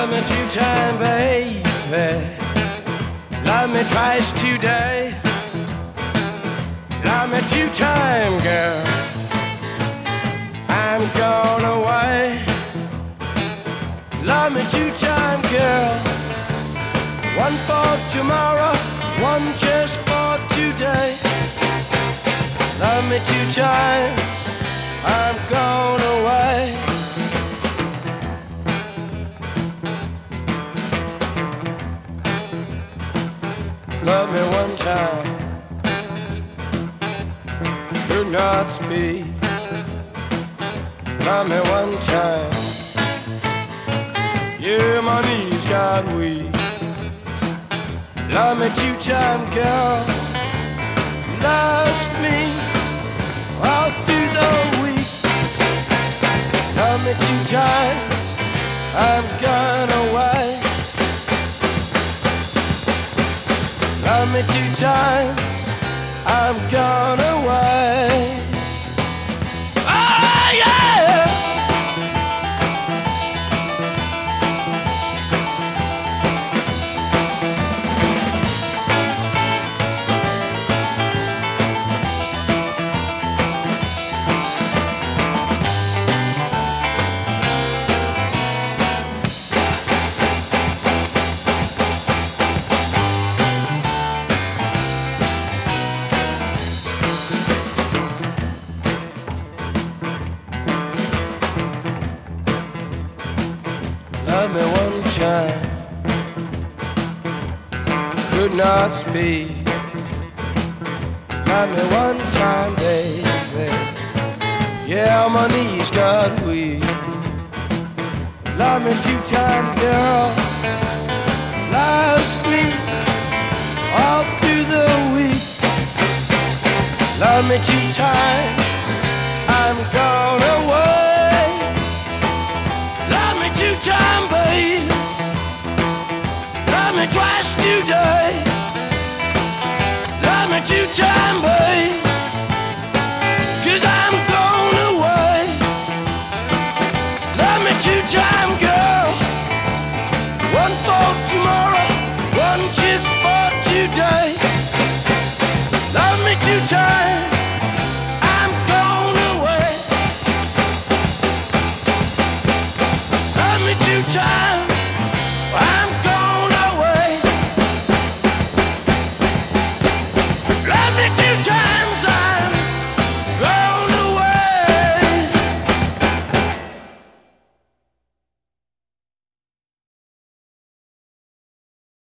Love me two-time, baby. Love me twice today. Love me two-time, girl. I'm gone away. Love me two-time, girl. One for tomorrow, one just for today. Love me two-time, I'm gone away. Love me one time, could not speak. Love me one time, yeah, my knees got weak. Love me two-time, girl. Lost me all through the week. Love me two-time, I'm gone away. Love me two-time, I'm gone away. Oh yeah! Love me one time, could not speak. Love me one time, baby. Yeah, my knees got weak. Love me two-time, girl. Lost me all through the week. Love me two-time, I'm gone.